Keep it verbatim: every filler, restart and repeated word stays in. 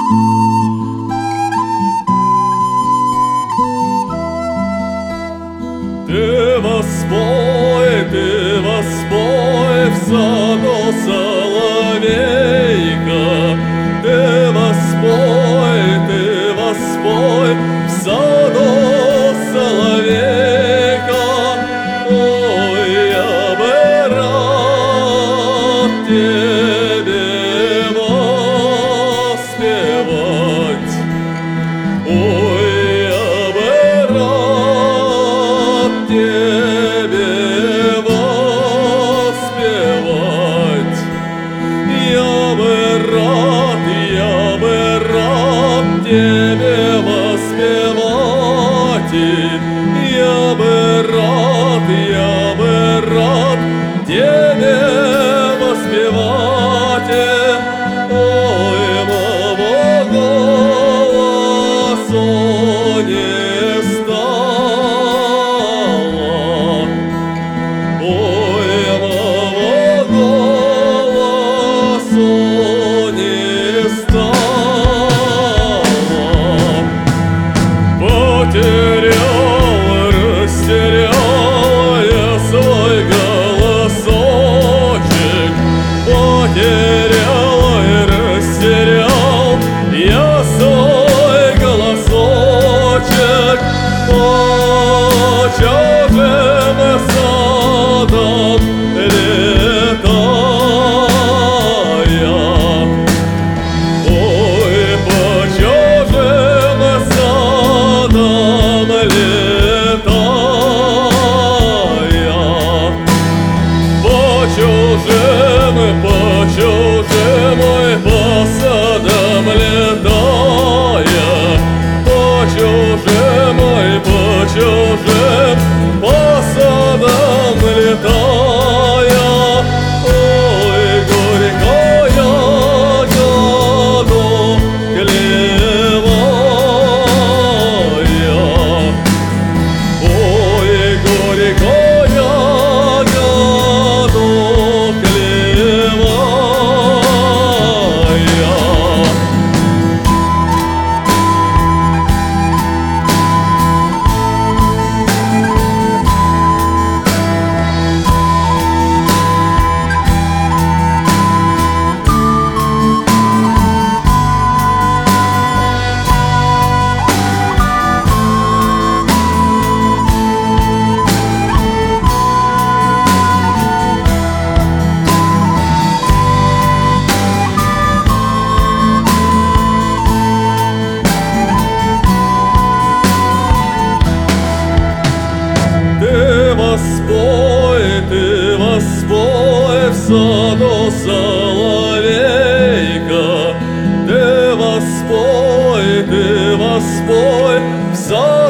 Ты воспой, ты воспой в саду соловейка. Ты воспой, ты воспой в саду соловейка. Ой, я бы рад тебе воспевать. Ой, я бы рад тебе воспевать. Я бы рад, я бы рад тебе воспевать. Я бы рад, я бы рад тебе воспевать. Ой, моего голосу не стало. Ой, моего голосу не стало. Потерял, растерял я свой голосочек. Потерял и растерял я свой голосочек. По чужим садам летая. Ой, по чужим садам летая. По чужим, по чужим, ой, по садам летая. По чужим, ой, по чужим, по садам летая. Ой, горькая году клевая. Ой, горькая году клевая. Ты воспой, ты воспой в саду соловейка. Ты воспой, ты воспой в саду